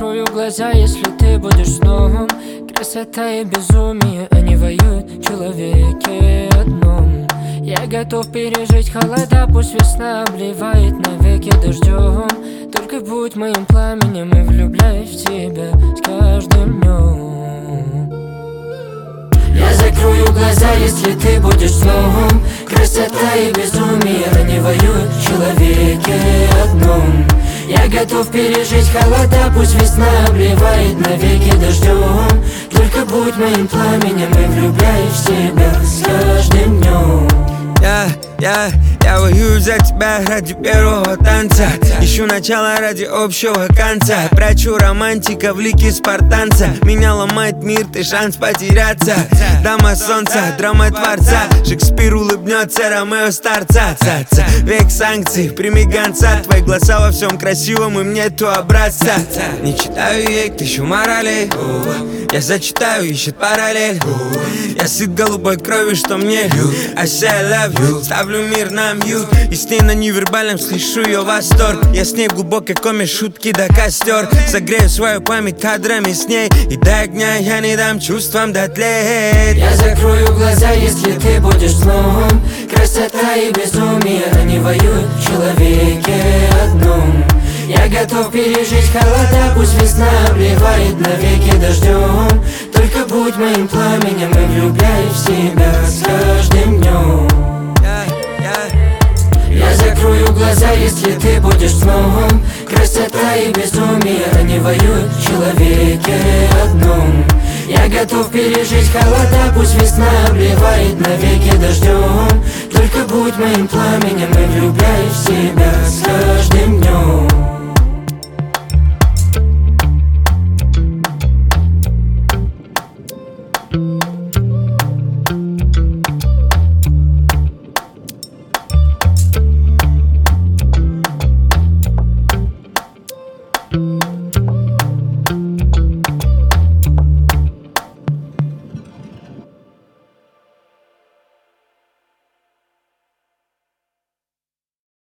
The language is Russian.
закрою глаза, если ты будешь снова. Красота и безумие, они воюют в человеке одном. Я готов пережить холода, пусть весна обливает навеки дождем. Только будь моим пламенем и влюбляюсь в тебя с каждым днем. Я закрою глаза, если ты будешь снова. Красота и безумие, они воюют в человеке одном. Я готов пережить холода, пусть весна обливает навеки дождем. Только будь моим пламенем и влюбляюсь в тебя с каждым днем. Я воюю за тебя ради первого танца. Ищу начало ради общего конца. Прячу романтика в лике спартанца. Меня ломает мир, ты шанс потеряться. Дама солнца, драма творца. Шекспир улыбнется, Ромео старца. Век санкций, прими гонца. Твои глаза во всем красивом, им нету образца. Не читаю ей тысячу моралей. Я зачитаю, ищет параллель. Я сыт голубой кровью, что мне льют. I say I love you. Ставлю мир на мьют. И с ней на невербальном слышу ее восторг. Я с ней в глубокой коме, шутки до костер. Согрею свою память кадрами с ней. И до огня я не дам чувствам дотлеть. Я закрою глаза, если ты будешь снова. Красота и безумие, они воюют в человеке одном. Я готов пережить холода, пусть весна обливает навеки дождем. Только будь моим пламенем и влюбляюсь в себя с каждым днем. Я закрою глаза, если ты будешь снова. Красота и безумие, они воюют в человеке одном. Я готов пережить холода, пусть весна обливает навеки дождем. Только будь моим пламенем и влюбляюсь в себя с каждым днем. Thank you.